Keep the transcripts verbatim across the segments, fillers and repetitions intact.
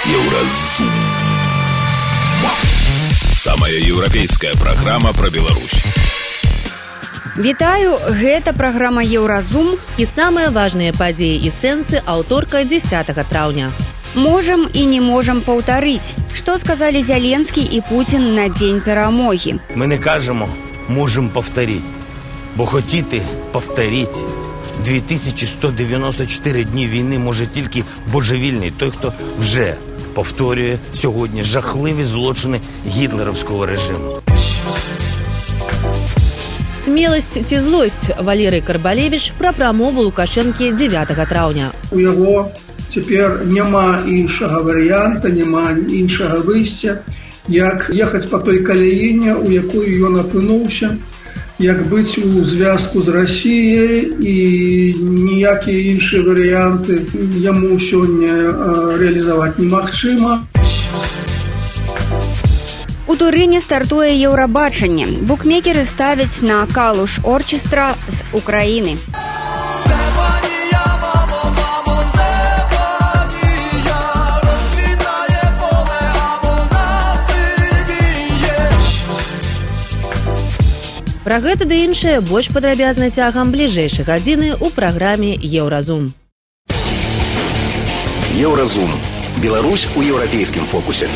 Еўразум. Самая еўрапейская праграма пра Беларусь. Вітаю, гэта праграма Еўразум і самыя важныя падзеі і сэнсы аўторка дзесятага траўня. Можам і не можам паўтарыць, што сказалі Зеленскі і Путін на дзень перамогі. Ми не кажемо «можем повторити», бо хотіти повторити дві тисячі сто дев'яносто чотири дні війни може тільки божевільний, той, хто вже повторює сьогодні жахливі злочини гітлерівського режиму. Смеласць ці злосць. Валерый Карбалевич пра прамову Лукашэнкі дзевятага траўня. У яго цяпер няма іншага варыянта, няма іншага выйсця, як ехаць па той каляіне, у якую ён апынуўся, як быць у звязку з Расіяй, і ніякія іншыя варыянты яму сёння рэалізаваць немагчыма. У Турыне стартуе Еўрабачанне. Букмекеры ставяць на Калуш Орчестра з Украіны. Пра гэта ды іншае больш падрабязна цягам бліжэйшай гадзіны ў праграме Еўразум. Еўразум. Беларусь у еўрапейскім фокусе.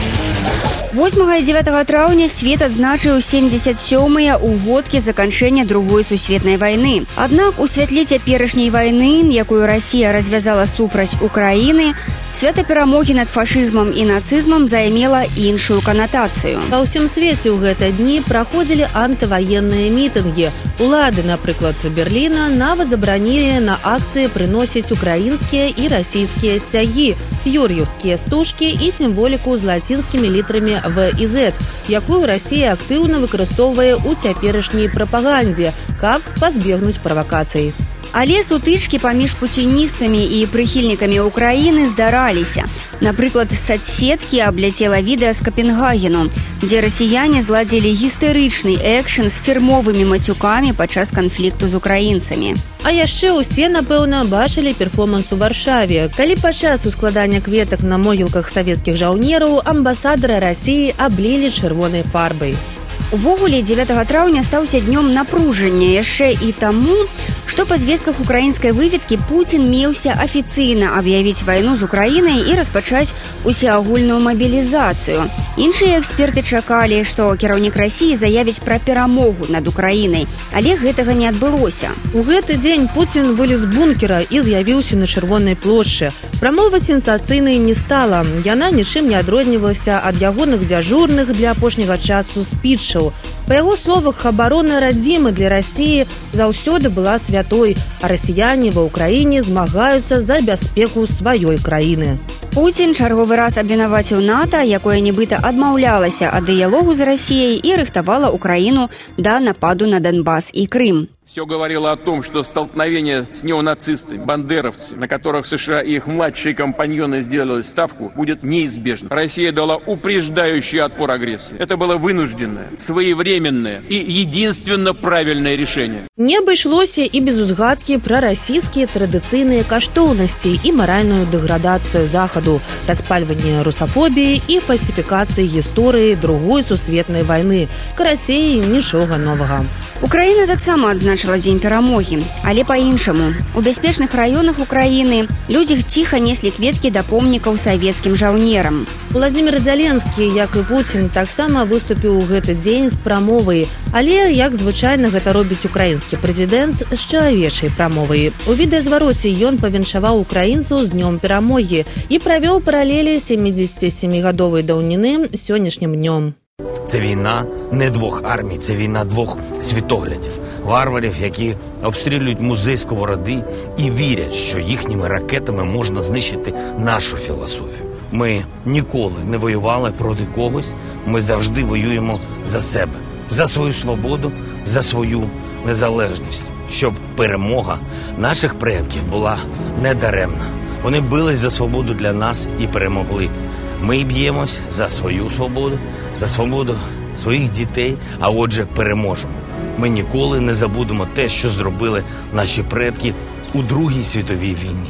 восьмага і дзевятага траўня свет адзначыў семдзесят сёмыя ўгодкі заканчэння другой сусветнай вайны. Аднак у святле цяперашняй вайны, якую Расія развязала супраць Украіны, свята перамогі над фашызмам і нацызмам займела іншую канатацыю. Па ўсім свеце ў гэтыя дні праходзілі антываенныя мітынгі. Улады, напрыклад, Берліна, нават забаранілі на акцыі прыносіць украінскія і расійскія сцягі, юр'еўскія стужкі і сімволіку з лацінскімі літрамі В і З, якую Расія актыўна выкарыстоўвае ў цяперашняй прапагандзе, каб пазбегнуць правакацый. Але сутычкі паміж пуціністамі і прыхільнікамі Украіны здараліся. Напрыклад, соцсеткі абляцела відэа з Капенгагену, дзе расіяне зладзілі гістэрычны экшн з фірмовымі мацюкамі падчас канфлікту з украінцамі. А яшчэ ўсе, напэўна, бачылі перформанс у Варшаве, калі падчас ускладання кветак на могілках савецкіх жаўнераў амбасадара Расіі аблілі чырвонай фарбай. Увогуле, дзевятага траўня стаўся днём напружання яшчэ і таму, што па звестках украінскай выведкі Пуцін меўся афіцыйна аб'явіць вайну з Украінай і распачаць усеагульную мабілізацыю. Іншыя эксперты чакалі, што кіраўнік Расіі заявіць пра перамогу над Украінай, але гэтага не адбылося. У гэты дзень Пуцін вылез з бункера і з'явіўся на Чырвонай плошчы. Прамова сенсацыйнай не стала. Яна нічым не адрознівалася ад ягоных дзяжурных для апошняга часу спічаў. Па яго словах, абарона радзімы для Расіі заўсёды была святой, а расіяне ва ўкраіне змагаюцца за бяспеку сваёй краіны. Пуцін чарговы раз абвінаваціў НАТО, якое нібыта адмаўлялася ад дыялогу з Расіяй і рыхтавала Украіну да нападу на Донбас і Крым. Все говорило о том, что столкновение с неонацистами, бандеровцами, на которых США и их младшие компаньоны сделали ставку, будет неизбежно. Россия дала упреждающий отпор агрессии. Это было вынужденное, своевременное и единственно правильное решение. Не абышлося і без узгадкі пра расійскія традыцыйныя каштоўнасці і маральную дэградацыю Захаду, распальванне русафобіі і фальсіфікацыі гісторыі другой сусветнай вайны. Карацей, нічога новага. Украіна таксама адзначыла дзень перамогі, але па-іншаму. У бяспечных раёнах Украіны людзі ціха неслі кветкі да помнікаў савецкім жаўнерам. Владзімір Зеленскі, як і Пуцін, таксама выступіў у гэты дзень з прамовай, але, як звычайна гэта робіць украінскі прэзідэнт, з чалавечай прамовай. У відэазвароце ён павіншаваў украінцаў з днём перамогі і правёў паралелі сямідзесяцісямігадовай даўніны сённяшнім днём. Це війна не двох армій, це війна двох світоглядів. Варварів, які обстрілюють музей Сковороди і вірять, що їхніми ракетами можна знищити нашу філософію. Ми ніколи не воювали проти когось, ми завжди воюємо за себе, за свою свободу, за свою незалежність, щоб перемога наших предків була недаремна. Вони бились за свободу для нас і перемогли. Ми б'ємось за свою свободу, за свободу своїх дітей, а отже переможемо. Ми ніколи не забудемо те, що зробили наші предки у Другій світовій війні.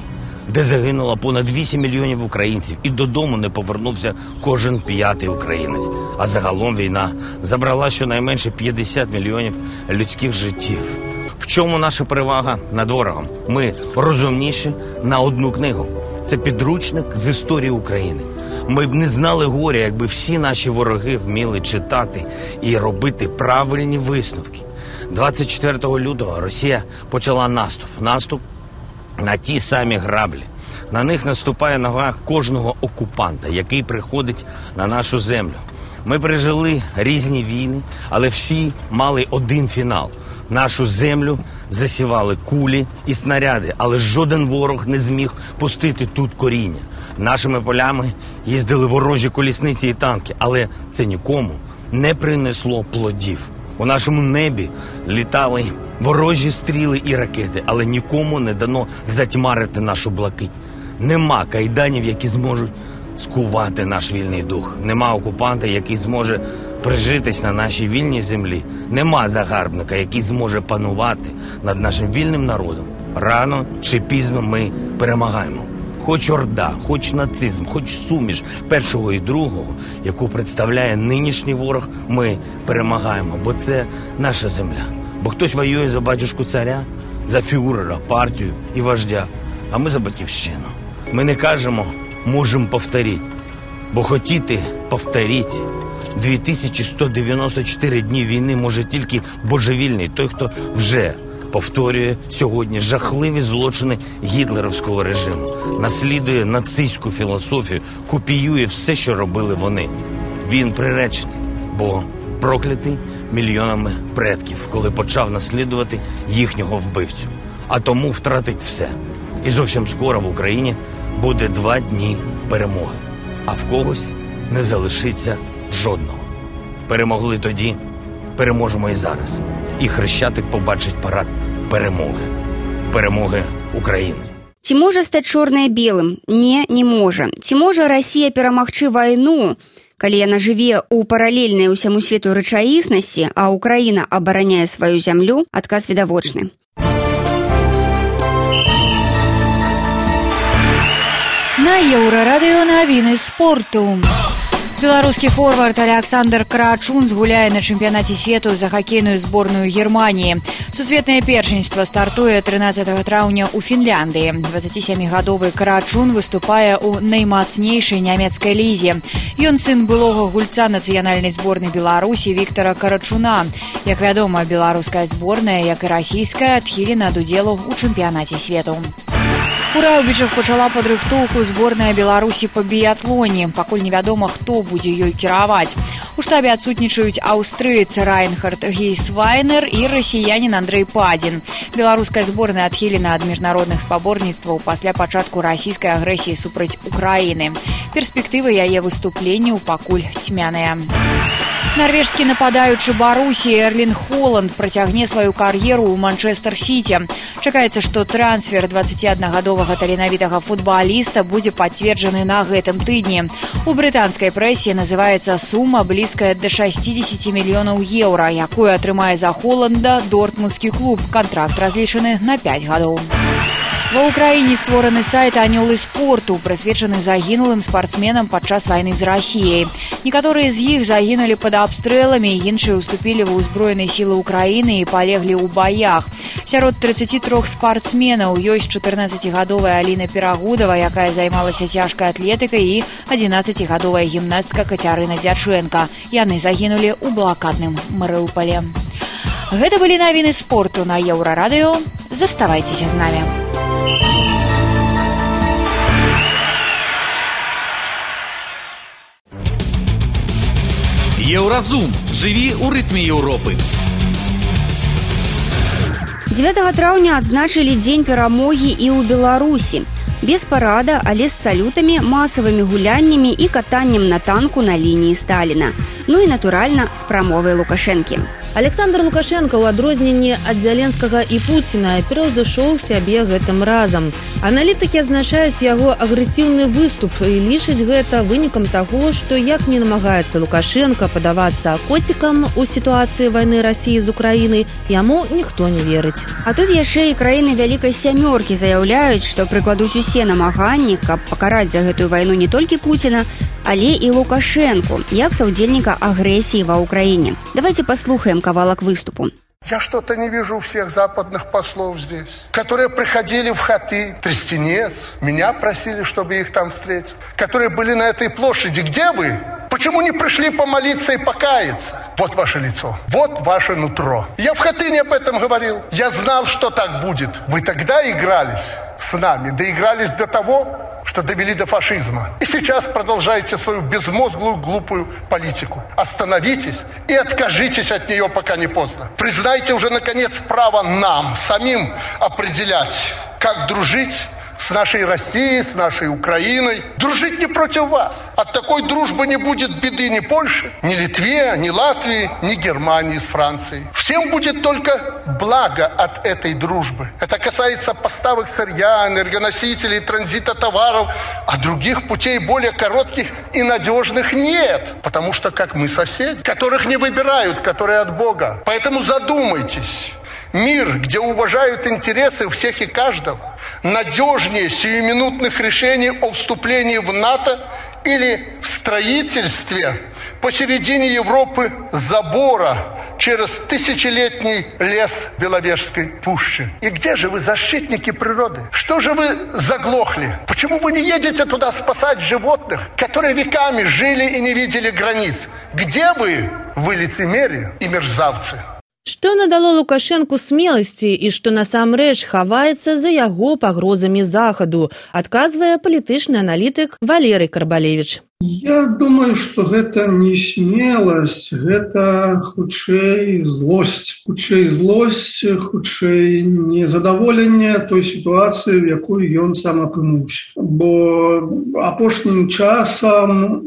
де загинуло понад вісім мільйонів українців, і додому не повернувся кожен п'ятий українець. А загалом війна забрала щонайменше п'ятдесят мільйонів людських життів. В чому наша перевага над ворогом? Ми розумніші на одну книгу. Це підручник з історії України. Ми б не знали горя, якби всі наші вороги вміли читати і робити правильні висновки. двадцять четвертого лютого Росія почала наступ. Наступ на ті самі граблі. На них наступає нога кожного окупанта, який приходить на нашу землю. Ми пережили різні війни, але всі мали один фінал. Нашу землю засівали кулі і снаряди, але жоден ворог не зміг пустити тут коріння. Нашими полями їздили ворожі колісниці і танки, але це нікому не принесло плодів. У нашому небі літали ворожі стріли і ракети, але нікому не дано затьмарити нашу блакить. Нема кайданів, які зможуть скувати наш вільний дух. Нема окупанта, який зможе прижитись на нашій вільній землі. Нема загарбника, який зможе панувати над нашим вільним народом. Рано чи пізно ми перемагаємо. Хоч орда, хоч нацизм, хоч суміш першого і другого, яку представляє нинішній ворог, ми перемагаємо, бо це наша земля. Бо хтось воює за батюшку царя, за фюрера, партію і вождя, а ми за батьківщину. Ми не кажемо «можемо повторити», бо хотіти повторити. дві тисячі сто дев'яносто чотири дні війни може тільки божевільний, той, хто вже повторює сьогодні жахливі злочини гітлерівського режиму, наслідує нацистську філософію, копіює все, що робили вони. Він приречений, бо проклятий мільйонами предків, коли почав наслідувати їхнього вбивцю. А тому втратить все. І зовсім скоро в Україні буде два дні перемоги. А в когось не залишиться жодного. Перемогли тоді, переможемо і зараз. І Хрещатик побачить парад перемоги. Перемоги України. Ці можа стаць чорнае белым? Не, не можа. Ці можа Расія перамагчы вайну, калі яна жыве ў паралельнай усяму свету рэчаіснасці, а Украіна абараняе сваю зямлю? Адказ відавочны. На Еўрарадыё навіны спорту. Беларускі форвард Александр Карачун згуляе на чэмпіянаце свету за хакейную зборную Германіі. Сусветнае першынства стартуе трынаццатага траўня ў Фінляндыі. дваццацісямігадовы Карачун выступае ў наймацнейшай нямецкай лізе. Ён сын былога гульца нацыянальнай зборнай Беларусі Віктара Карачуна. Як вядома, беларуская зборная, як і расійская, адхілена ад удзелу ў чэмпіянаце свету. У Раўбічах пачала падрыхтоўку зборная Беларусі па біятлоне. Пакуль невядома, хто будзе ёй кіраваць. У штабе адсутнічаюць аўстрыец Райнхард Гейсвайнер і расіянін Андрэй Падзін. Беларуская зборная адхілена ад міжнародных спаборніцтваў пасля пачатку расійскай агрэсіі супраць Украіны. Перспектывы яе выступленняў пакуль цьмяныя. Нарвежскі нападаючы Барусі Эрлін Холанд працягне сваю кар'еру ў Манчэстэр-Сіці. Чакаецца, што трансфер дваццаціаднагадовага таленавітага футбаліста будзе пацверджаны на гэтым тыдні. У брытанскай прэсе называецца сума блізкая да шэсцідзесяці мільёнаў еўра, якую атрымае за Холанда дортмундскі клуб. Кантракт разлічаны на пяць гадоў. Ва ўкраіне створаны сайт «Анёлы спорту», прысвечаны загінулым спартсменам падчас вайны з Расіяй. Некаторыя з іх загінулі пад абстрэламі, іншыя ўступілі ва ўзброеныя сілы Украіны і палеглі ў баях. Сярод трыццаці трох спартсменаў ёсць чатырнаццацігадовая Аліна Перагудава, якая займалася цяжкай атлетыкай, і адзінаццацігадовая гімнастка Кацярына Дзячэнка. Яны загінулі ў блакадным Марыуполе. Гэта былі навіны спорту на Еўрарадыё. Заставайцеся з намі. Еўразум. Жыві ў рытме Еўропы. дзевятага траўня адзначылі дзень перамогі і ў Беларусі. Без парада, але з салютамі, масавымі гуляннямі і катаннем на танку на лініі Сталіна. Ну і, натуральна, з прамовай Лукашэнкі. Александр Лукашенко ў адрозненні ад Зяленскага і Пуціна пераўзышоў сябе гэтым разам. Аналітыкі адзначаюць яго агрэсіўны выступ і лічаць гэта вынікам таго, што як не намагаецца Лукашенко падавацца коцікам у сітуацыі вайны Расіі з Украінай, яму ніхто не верыць. А тут яшчэ і краіны вялікай сямёркі заяўляюць, што прыкладуць усе намаганні, каб пакараць за гэтую вайну не толькі Пуціна, але і Лукашэнку, як саўдзельніка агрэсіі ва ўкраіне. Давайте паслухаем кавалак выступу. Я что-то не вижу всех западных послов здесь, которые приходили в хаты, Тростенец, меня просили, чтобы их там встретить, которые были на этой площади. Где вы? Почему не пришли помолиться и покаяться? Вот ваше лицо, вот ваше нутро. Я в Хатыне об этом говорил. Я знал, что так будет. Вы тогда игрались с нами, доигрались до того, что довели до фашизма. И сейчас продолжаете свою безмозглую, глупую политику. Остановитесь и откажитесь от нее, пока не поздно. Признайте уже, наконец, право нам, самим определять, как дружить с нашей Россией, с нашей Украиной. Дружить не против вас. От такой дружбы не будет беды ни Польше, ни Литве, ни Латвии, ни Германии с Францией. Всем будет только благо от этой дружбы. Это касается поставок сырья, энергоносителей, транзита товаров, а других путей более коротких и надежных нет. Потому что, как мы, соседи, которых не выбирают, которые от Бога. Поэтому задумайтесь. Мир, где уважают интересы всех и каждого, надежнее сиюминутных решений о вступлении в НАТО или строительстве посередине Европы забора через тысячелетний лес Беловежской пущи. И где же вы, защитники природы? Что же вы заглохли? Почему вы не едете туда спасать животных, которые веками жили и не видели границ? Где вы, вы лицемеры и мерзавцы? Што надало Лукашэнку смеласці і што насамрэч хаваецца за яго пагрозамі захаду, адказвае палітычны аналітык Валерый Карбалевич. Я думаю, что гэта не смелость, гэта хутчэй злосць. Хутчэй злосць, хутчэй незадаволенне той ситуации, в якой ён сам апынуўся. Бо апошнім часам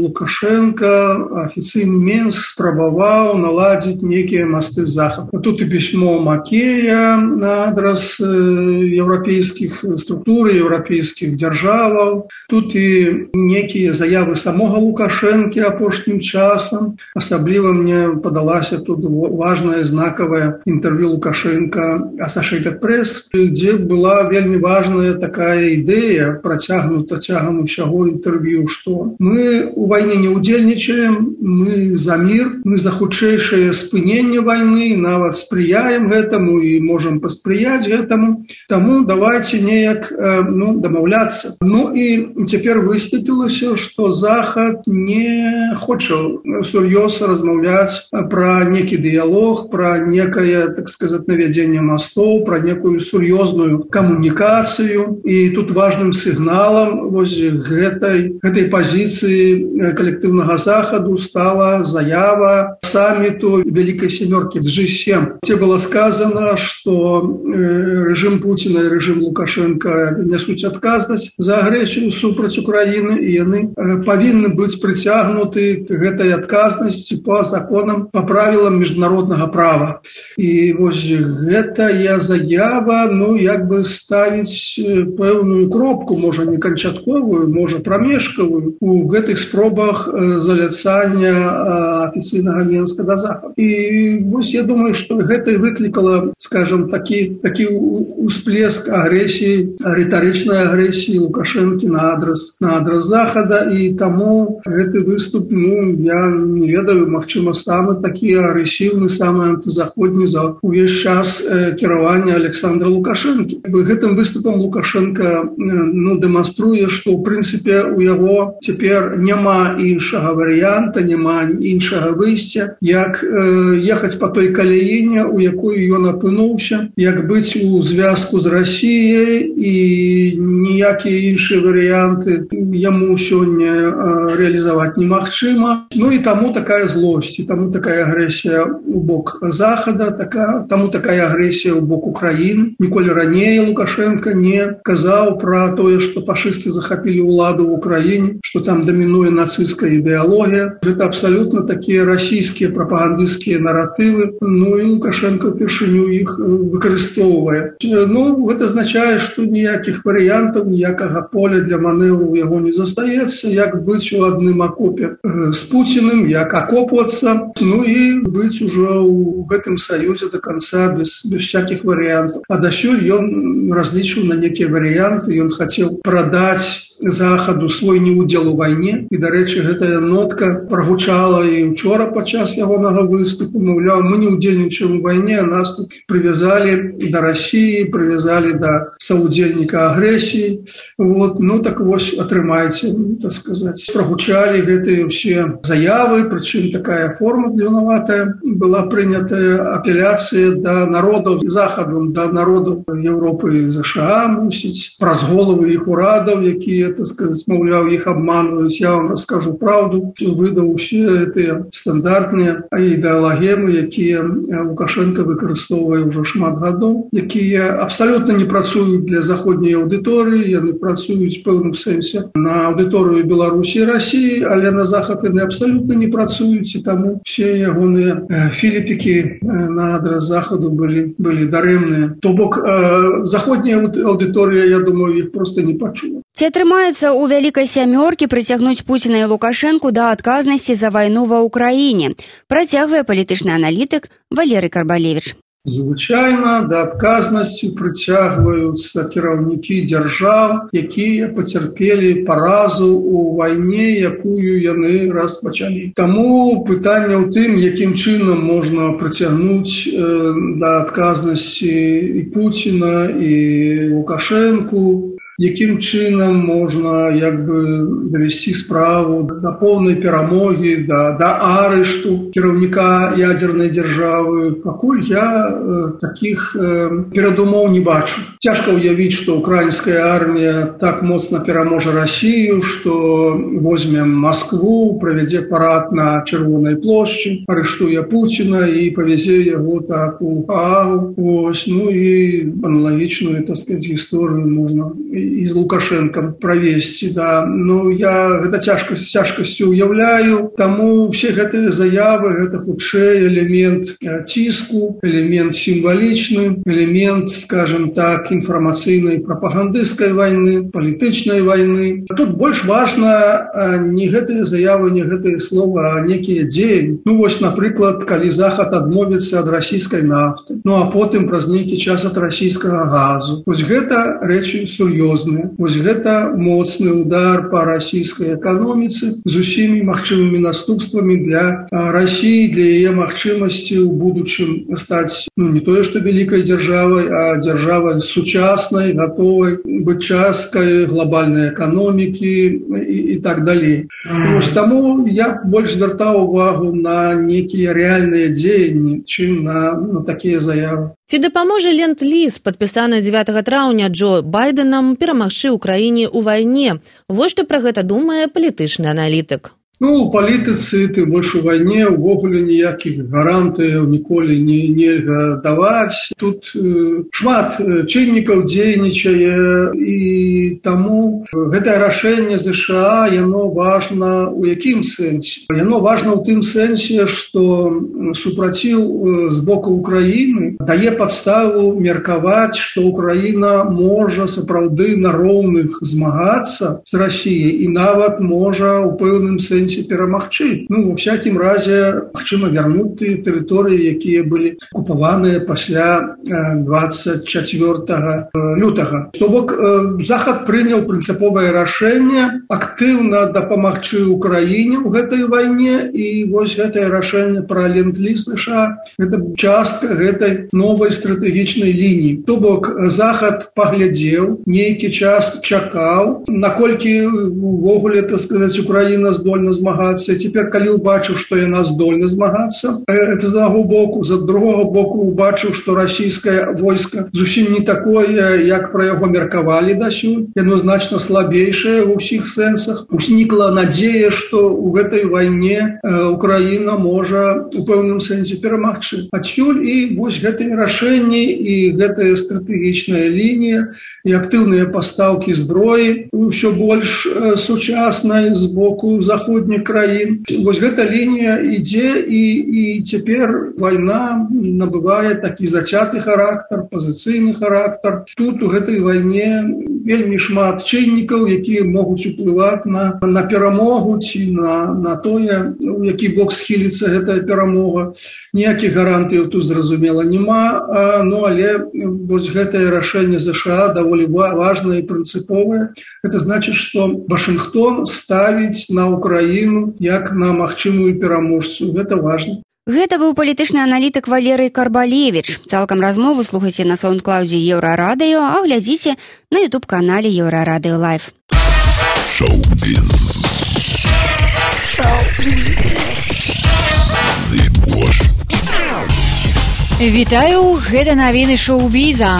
Лукашенко, афіцыйны Мінск, спрабаваў наладзіць некія масты захаду. Тут і пісьмо Макея на адрас еўрапейскіх структур, еўрапейскіх дзяржаваў, тут і некія заявы самого Лукашэнкі апошнім часам. Асабліва мне падалася тут важная знакавая інтэрв'ю Лукашенка Associated Press, дзе была вельмі важная такая ідэя, працягнута цягам усяго інтэрв'ю, што мы у вайне не удзельнічаем, мы за мір, мы за хутчэйшае спыненне вайны, нават спрыяем гэтаму і можам паспрыяць гэтаму. Таму давайте неяк ну, дамаўляцца. Ну і цяпер высветлілася, што Захад не хоча сур'ёзна размаўляць пра некі дыялог, пра некае, так сказаць, навядзенне мастоў, пра некую сур'ёзную камунікацыю. І тут важным сігналам вось гэтай, гэтай пазіцыі калектыўнага Захаду стала заява саміту Вялікай сямёркі джи сем, дзе было сказано, што рэжым Пуціна і рэжым Лукашенка нясуць адказнасць за агрэсію супраць Украіны, і яны павінны быць прыцягнуты к гэтай адказнасці по законам, по правілам міжнароднага права. І вось гэтая заява, ну, як бы ставіць пэўную кропку, можа не канчатковую, можа прамежкавую у гэтых спробах заляцання афіцыйнага Мінска да Захаду. І вось я думаю, што гэта і выклікала, скажем, такі, такі усплеск агрэсіі, рытарычнай агрэсіі Лукашэнкі на адрас, на адрас Захада. І таму гэты выступ, ну, я не ведаю, магчыма, самы такі агрэсіўны, самы антызаходні за увесь час э, кіравання Александра Лукашэнкі. Гэтым выступам Лукашенко ну, дэманструе, што ў прынцыпе у яго цяпер няма іншага варыянта, няма іншага выйсця, як э, ехаць па той каляіне, у якой ён апынуўся, як быць у звязку з Расіяй, і ніякія іншыя варыянты яму сёння реализовать немагчыма. Ну и тому такая злость, и тому такая агрессия у бок Захада, така, тому такая агрессия у бок Украины. Ніколі ранее Лукашенко не казаў про тое, что фашисты захапілі ўладу в Украине, что там доминуе нацистская идеология. Это абсолютно такие российские пропагандистские наратывы. Ну и Лукашенко впершыню их выкарыстоўвае. Ну, это означает, что ніякіх вариантов, ніякага поля для маневру у яго не застаецца. як быць у адным акопе з Пуціным, як акопвацца, ну і быць ужо ў гэтым саюзе до конца без, без всяких варыянтаў. А дасюль ён разлічыў на некія варыянты, ён хацеў прадаць Захаду свой неудзел у вайне. І, дарэчы, гэтая нотка прагучала і ўчора падчас ягонага выступу. Маўляў, мы не удзельнічаем у вайне, а нас тут прывязалі да Расіі, прывязалі да саўдзельніка агрэсіі. Вот. Ну, так вось, атрымайце, так сказаць. Прагучалі гэтыя ўсе заявы, прычым такая форма вінаватая была прынятая, апеляцыя да народаў Захаду, да народаў Еўропы і ЗША, мусіць, праз головы іх урадаў, якія, так сказать, маўляў, іх обманываюць. Я вам раскажу правду. Выдаў усе гэтыя стандартныя ідэалагемы, якія Лукашенко выкарыстоўвае ўжо шмат гадоў, якія абсалютна не працуюць для заходняй аўдыторыі, яны працуюць в пэўным сэнсе на аўдыторыю Беларусі і Расіі, але на Захад яны абсалютна не працуюць, і таму все ягоныя філіпікі на адрас Захаду былі, былі дарэмныя. То бок, заходняя аўдыторыя, я думаю, іх просто не пачула. Ці атрымаецца ў вялікай сямёркі прыцягнуць Пуціна і Лукашэнку да адказнасці за вайну ва ўкраіне, працягвае палітычны аналітык Валерый Карбалевіч. Звычайна да адказнасці прыцягваюцца кіраўнікі дзяржаў, якія пацярпелі паразу ў вайне, якую яны распачалі. Таму пытанне ў тым, якім чынам можна прыцягнуць да адказнасці і Пуціна, і Лукашэнку, якім чынам можна як бы давесці справу да поўнай перамогі, да, да арышту кіраўніка ядзернай дзяржавы. Пакуль я э, такіх э, перадумоў не бачу. Цяжка ўявіць, што украінская армія так моцна пераможа Расію, што возьмем Маскву, правядзе парад на Чырвонай плошчы, арыштуе Пуціна і павязе яго так у Гаагу. Ось, ну і аналагічную, так сказаць, гісторыю можна і з Лукашэнкам правесці, да. Ну, я гэта цяжка, цяжкасцю уяўляю, таму ўсе гэтыя заявы, гэта хутчэй элемент ціску, элемент сімвалічны, элемент, скажем так, інфармацыйнай прапагандысцкай вайны, палітычнай вайны. Тут больш важна не гэтыя заявы, не гэтыя словы, а некія дзеянні. Ну, вось, напрыклад, калі Захад адмовіцца ад расійскай нафты, ну, а потым праз нейкі час ад расійскага газу. Вось гэта рэчы сур'ёзныя. Вось гэта моцны удар па расійскай эканоміцы з усімі магчымымі наступствамі для Расіі, для яе магчымасці ў будучым стаць, ну, не тое, што вялікай дзяржавай, а дзяржавай сучаснай, гатовай быць часткай глобальнай эканомікі і, і так далей. Вось таму я больш звяртаў увагу на некія рэальныя дзеянні, чым на, на такія заявы. Ці дапаможа ленд-ліз, падпісаны дзевятага траўня Джо Байденам, перамагчы ўкраіне ў вайне? Вось што пра гэта думае палітычны аналітык. Ну, у палітыцы, ты больш у вайне, увогуле ніякіх гарантыяў ніколі не нельга даваць. Тут э, шмат чыннікаў дзейнічае, і таму гэтае рашэнне ЗША, яно важна ў якім сэнсе? Яно важна ў тым сэнсе, што супраціў з боку Украіны дае падставу меркаваць, што Украіна можа сапраўды на роўных змагацца з Расіяй і нават можа ў пэўным сэнсе перамагчы. Ну, ва всякім разе, магчыма, вярнуць тыя тэрыторыі, якія былі акупаваныя пасля двадцать чацвёртага лютага. То бок, Захад прыняў прынцыповае рашэнне актыўна дапамагчы Украіне ў гэтай вайне, і вось гэтае рашэнне пра ленд-ліз ЗША — гэта частка гэтай новай стратэгічнай лініі. То бок, Захад паглядзеў, нейкі час чакаў, наколькі увогуле, так сказаць, Украіна здольна змагацца. Цяпер, калі ўбачыў, што яна здольна змагацца, это з аднаго боку, з другога боку ўбачыў, што расійскае войска зусім не такое, як пра яго меркавалі дасюль. Яно значна слабейшае ва ўсіх сэнсах. Узнікла надзея, што ў гэтай вайне Украіна можа у пэўным сэнсе перамагчы. Адсюль і вось гэтыя рашэнні і гэтая стратэгічная лінія і актыўныя пастаўкі зброі ўсё больш сучаснай з боку заходняй заходніх краін. Вось гэта лінія ідзе, і, і цяпер вайна набывае такі зацяты характар, пазіцыйны характар. Тут у гэтай вайне вельмі шмат чыннікаў, якія могуць уплываць на, на перамогу ці на, на тое, у які бок схіліцца гэтая перамога. Ніякіх гарантыяў тут, зразумела, няма, а, ну, але вось гэтае рашэнне ЗША даволі важнае і прынцыповае. Гэта значыць, што Вашынгтон ставіць на Украіну як на магчымую пераможцу. Гэта важна. Гэта быў палітычны аналітык Валерый Карбалевіч. Цалкам размову слухайце на саундклаўдзе Еўрарадыё, а глядзіце на ютуб-канале Еўрарадыё Лайв. Шоу-біз. Шоу-біз. Вітаю, гэта навіны шоу-біза.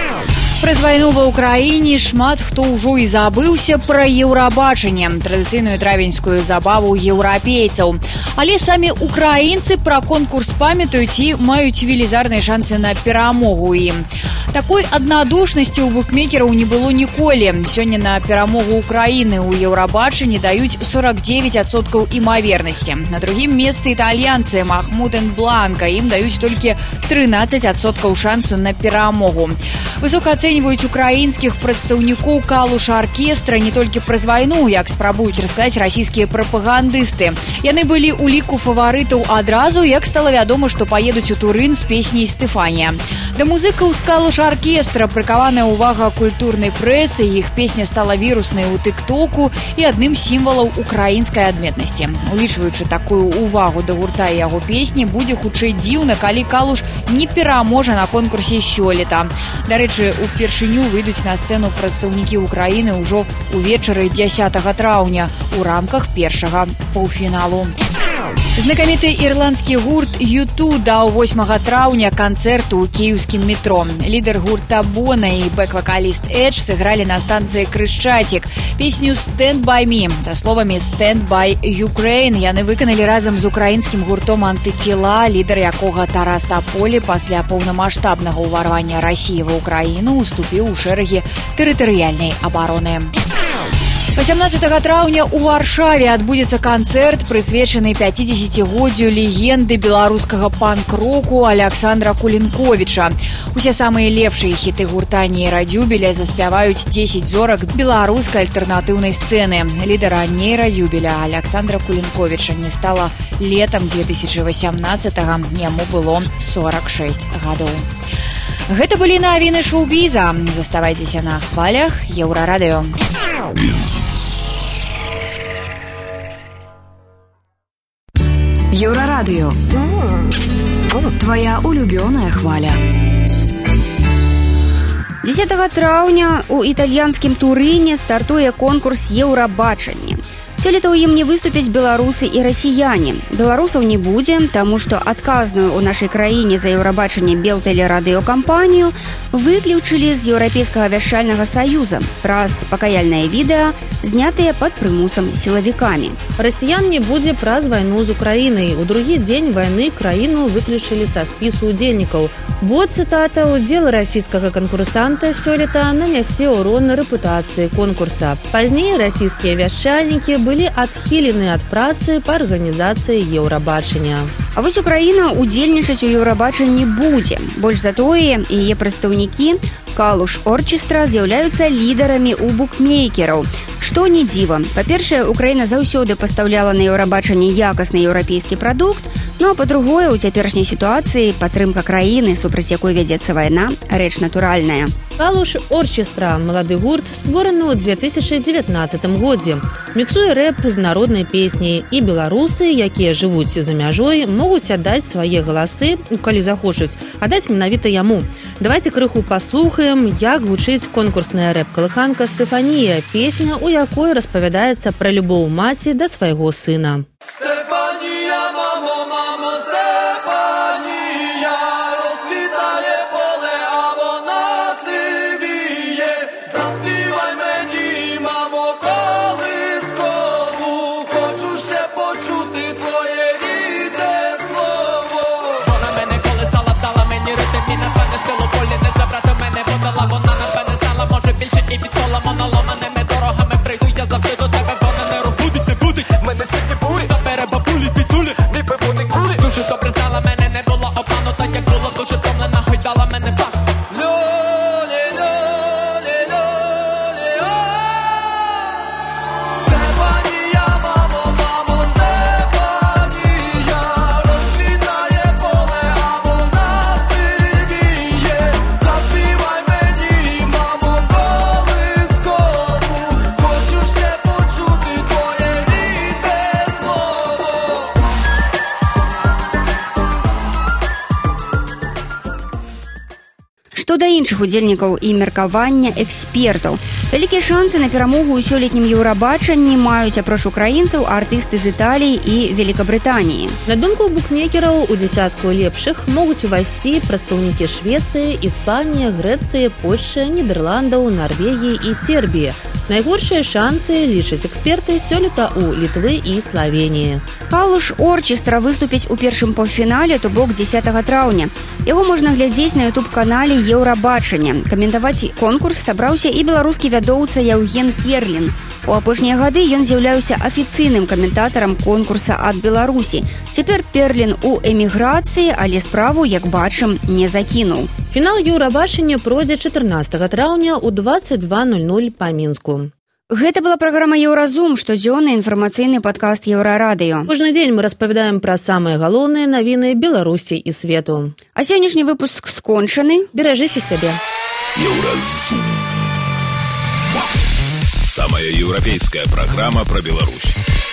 Праз вайну ва ўкраіне шмат хто ўжо і забыўся пра еўрабачанне, традыцыйную травеньскую забаву еўрапейцаў. Але самі украінцы пра конкурс памятаюць і маюць велізарныя шансы на перамогу ім. Такой аднадушнасці ў букмекераў не было ніколі. Сёння на перамогу Украіны ў еўрабачанні даюць сорок девять адсоткаў імавернасці. На другім месцы італьянцы Махмуд энд Бланка, ім даюць толькі трынаццаць адсоткаў шансу на перамогу. Высока ацэньваюць украінскіх прадстаўнікоў калуш-аркестра не толькі праз вайну, як спрабуюць расказаць расійскія прапагандысты. Яны былі ў ліку фаварытаў адразу, як стала вядома, што паедуць у Турын з песняй «Стефанія». Да музыкаў з калуш-аркестра прыкаваная ўвага культурнай прэсы, іх песня стала віруснай у тык-току і адным з сімвалаў украінскай адметнасці. Улічваючы такую ўвагу да гурта і яго песні, будзе хутчэй дзіўна, калі калуш не пераможа на конкурсе сёлета. Дарэчы, упершыню выйдуць на сцэну прадстаўнікі Украіны ўжо ўвечары дзясятага траўня у рамках першага паўфіналу. Знакаміты ірландскі гурт ю ту даў восьмага траўня канцэрту ў кіеўскім метро. Лідар гурта Бона і бэк-вакаліст Эдж сыгралі на станцыі Крышчацік песню «Stand by me». Са словамі «Stand by Ukraine» яны выканалі разам з украінскім гуртом «Антыцела», лідар якога Тарас Таполі пасля паўнамаштабнага ўварвання Расіі ва Ўкраіну уступіў у шэрагі тэрытарыяльнай абароны. васямнаццатага траўня ў Варшаве адбудзецца канцэрт, прысвечаны пяцідзесяцігоддзю легенды беларускага панк-року Аляксандра Кулінковіча. Усе самыя лепшыя хіты гурта «Нейрадзюбеля» заспяваюць дзесяць зорак беларускай альтэрнатыўнай сцэны. Лідара «Нейрадзюбеля» Аляксандра Кулінковіча не стала летам две тысячы васямнаццатага, яму было сорок шэсць гадоў. Гэта былі навіны шоу-біза. Заставайцеся на хвалях Еўрарадыё. Еўрарадыё. Твоя улюбёная хваля. дзесятага траўня у італьянскім Турыне стартуе конкурс еўрабачання. Сёлета ў ім не выступяць беларусы і расіяне. Беларусаў не будзе, таму што адказную ў нашай краіне за еўрабачанне Белтэлерадыёкампанію выключылі з Еўрапейскага вяшчальнага саюза праз пакаяльнае відэа, знятыя пад прымусам сілавікамі. Расіян не будзе праз вайну з Украінай. У другі дзень вайны краіну выключылі са спісу удзельнікаў, бо, цытата, удзел расійскага канкурсанта сёлета нанясе ўрон рэпутацыі конкурса. Пазней расійскія вяшчальнікі былі былі адхілены ад працы па арганізацыі еўрабачання. А вось Украіна удзельнічаць у еўрабачанні будзе. Больш за тое, яе прадстаўнікі Калуш Орчестра з'яўляюцца лідарамі ў букмекераў. Што не дзіва. Па-першае, Украіна заўсёды пастаўляла на еўрабачанне якасны еўрапейскі прадукт, ну а па-другое, у цяперашняй сітуацыі падтрымка краіны, супраць якой вядзецца вайна, рэч натуральная. Калуш Орчестра – малады гурт, створаны ў две тысячы дзевятнаццатым годзе. Міксуе рэп з народнай песняй, і беларусы, якія жывуць за мяжой, могуць аддаць свае галасы, калі захочуць, аддаць менавіта яму. Давайце крыху паслухаем, як гучыць конкурсная рэп-калыханка «Стефанія», песня, у якой распавядаецца пра любоў маці да свайго сына. Стефанія, мамо, мамо, Стефанія, розквітає поле, а вона сивіє. Заспівай мені, мамо, колискову, хочу ще почути твоє рідне слово. Вона мене колисала, вдала мені ритм, і напевне силу полі не забрати мене подала. Вона напевне знала, може більше і від сола моноломаними дорогами прийду я завжди до тебе, вона не розбудить, не будить. Мене сьогодні Што да іншых удзельнікаў і меркавання экспертаў. Вялікія шансы на перамогу ў сёлетнім еўрабачанні маюць апроч украінцаў артысты з Італіі і Великабрытаніі. На думку букмекераў, у дзясятку лепшых могуць увайсці прадстаўнікі Швецыі, Іспанія, Грэцыі, Польшчы, Нідерландаў, Нарвегіі і Сербіі. Найгоршыя шансы, лічаць эксперты, сёлета ў Літвы і Славеніі. Калуш Орчестра выступіць у першым паўфінале, то бок дзесятага траўня. Яго можна глядзець на ютуб-канале Еўрабачання. Каментаваць конкурс сабраўся і беларускі вядоўца Яўген Перлін. У апошнія гады ён з'яўляўся афіцыйным каментатарам конкурса ад Беларусі. Цяпер Перлін у эміграцыі, але справу, як бачым, не закінуў. Фінал Еўрабачання пройдзе чатырнаццатага траўня ў дваццаць два ноль ноль па Мінску. Гэта была праграма «Еўразум», штодзённы інфармацыйны падкаст Еўрарадыё. Кожны дзень мы распавядаем пра самыя галоўныя навіны Беларусі і свету. А сённяшні выпуск скончаны. Беражыце сябе. Еўразум. Самая еўрапейская праграма пра Беларусь.